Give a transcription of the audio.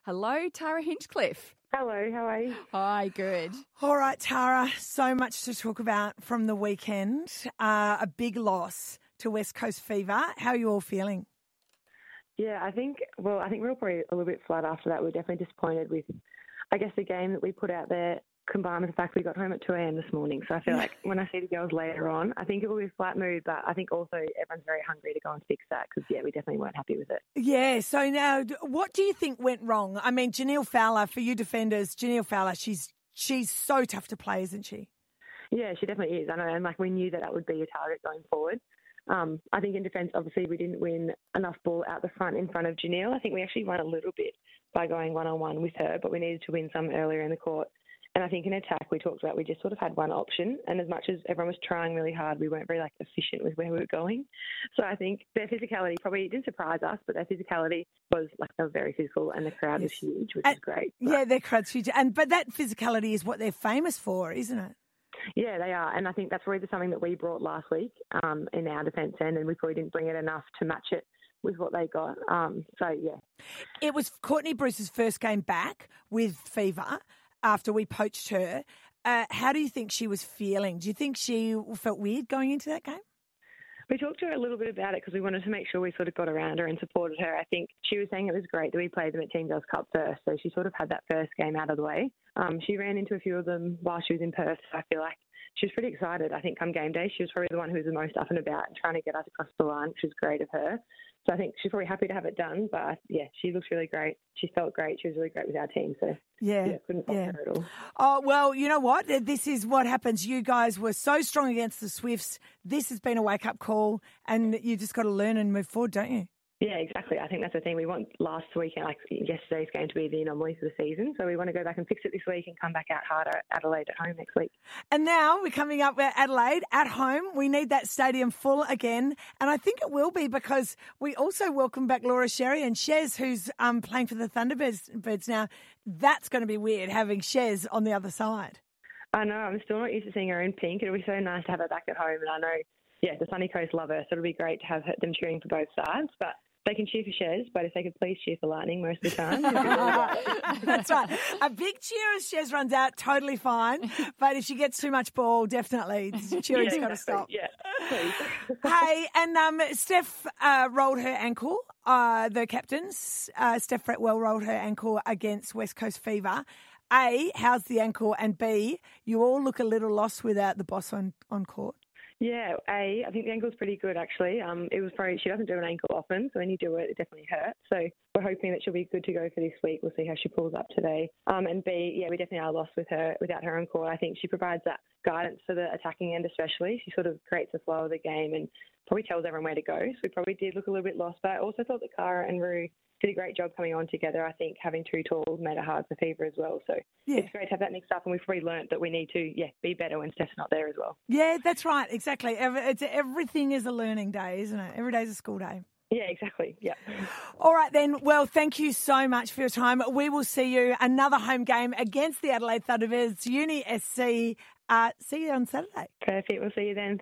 Hello, Tara Hinchcliffe. Hello, how are you? Hi, good. All right, Tara, so much to talk about from the weekend. A big loss to West Coast Fever. How are you all feeling? Yeah, I think we were probably a little bit flat after that. We were definitely disappointed with, I guess, the game that we put out there, combined with the fact we got home at 2 a.m. this morning. So I feel like when I see the girls later on, I think it will be a flat mood, but I think also everyone's very hungry to go and fix that because, we definitely weren't happy with it. Yeah, so now what do you think went wrong? I mean, Janelle Fowler, for you defenders, Janelle Fowler, she's so tough to play, isn't she? Yeah, she definitely is. I know, and we knew that would be a target going forward. I think in defence, obviously, we didn't win enough ball out the front in front of Janelle. I think we actually won a little bit by going one-on-one with her, but we needed to win some earlier in the court. And I think in attack, we talked about we just sort of had one option. And as much as everyone was trying really hard, we weren't very efficient with where we were going. So I think their physicality probably didn't surprise us, but their physicality was they were very physical and the crowd was huge, which is great. But, yeah, their crowd's huge. But that physicality is what they're famous for, isn't it? Yeah, they are. And I think that's really something that we brought last week in our defence end, and we probably didn't bring it enough to match it with what they got. It was Courtney Bruce's first game back with Fever after we poached her. How do you think she was feeling? Do you think she felt weird going into that game? We talked to her a little bit about it because we wanted to make sure we sort of got around her and supported her. I think she was saying it was great that we played them at Team Girls Cup first, so she sort of had that first game out of the way. She ran into a few of them while she was in Perth, so I feel like she was pretty excited. I think come game day, she was probably the one who was the most up and about and trying to get us across the line, which was great of her. So I think she's probably happy to have it done, but she looks really great. She felt great. She was really great with our team, so couldn't fault her at all. Oh, well, you know what? This is what happens. You guys were so strong against the Swifts. This has been a wake-up call, and you just got to learn and move forward, don't you? Yeah, exactly. I think that's the thing. We want last weekend, yesterday's game, to be the anomaly for the season. So we want to go back and fix it this week and come back out harder at Adelaide at home next week. And now we're coming up at Adelaide at home. We need that stadium full again. And I think it will be because we also welcome back Laura Sherry and Shez, who's playing for the Thunderbirds now. That's going to be weird, having Shez on the other side. I know. I'm still not used to seeing her in pink. It'll be so nice to have her back at home. And I know, the Sunny Coast love her, so it'll be great to have them cheering for both sides. But they can cheer for Shez, but if they could please cheer for Lightning most of the time. That's right. A big cheer as Shez runs out, totally fine. But if she gets too much ball, definitely cheering's got to stop. Yeah, please. Hey, and Steph rolled her ankle. The captains, Steph Fretwell rolled her ankle against West Coast Fever. A, how's the ankle? And B, you all look a little lost without the boss on court. Yeah, I think the ankle's pretty good, actually. It was probably, she doesn't do an ankle often, so when you do it, it definitely hurts. So we're hoping that she'll be good to go for this week. We'll see how she pulls up today. And B, we definitely are lost without her on court. I think she provides that guidance for the attacking end especially. She sort of creates the flow of the game and probably tells everyone where to go. So we probably did look a little bit lost, but I also thought that Cara and Rue did a great job coming on together. I think having two tools made it hard for Fever as well. So it's great to have that mixed up, and we've probably learnt that we need to be better when Steph's not there as well. Yeah, that's right, exactly. Everything is a learning day, isn't it? Every day's a school day. Yeah, exactly. Yeah. All right then. Well, thank you so much for your time. We will see you another home game against the Adelaide Thunderbirds, Uni SC. See you on Saturday. Perfect. We'll see you then.